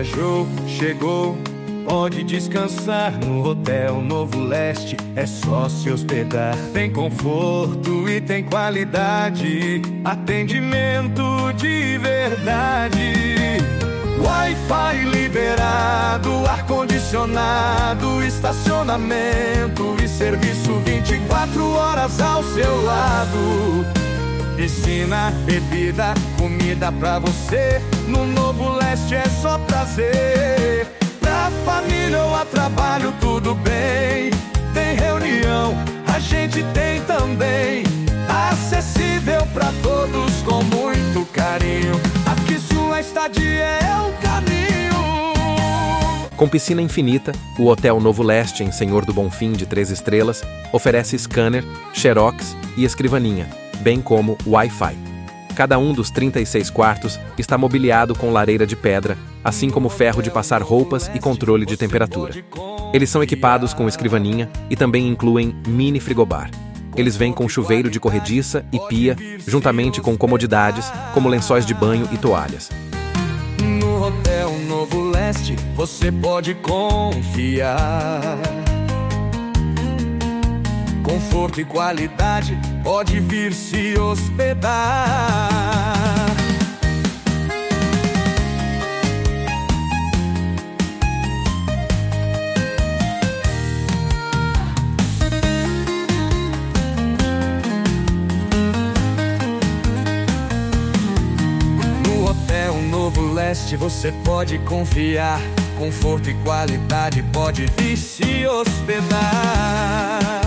viajou, chegou, pode descansar no Hotel Novo Leste. É só se hospedar. Tem conforto e tem qualidade, atendimento de verdade. Wi-Fi liberado, ar-condicionado, estacionamento e serviço 24 horas ao seu lado. Piscina, bebida, comida pra você. No Novo Leste é só prazer. Pra família ou a trabalho tudo bem. Tem reunião, a gente tem também. Acessível pra todos com muito carinho. Aqui sua estadia é o caminho. Com piscina infinita, o Hotel Novo Leste, em Senhor do Bonfim de 3 estrelas, oferece scanner, xerox e escrivaninha, bem como Wi-Fi. Cada um dos 36 quartos está mobiliado com lareira de pedra, assim como ferro de passar roupas e controle de temperatura. Eles são equipados com escrivaninha e também incluem mini frigobar. Eles vêm com chuveiro de corrediça e pia, juntamente com comodidades como lençóis de banho e toalhas. No Hotel Novo Leste você pode confiar. Conforto e qualidade, pode vir se hospedar. No Hotel Novo Leste você pode confiar. Conforto e qualidade, pode vir se hospedar.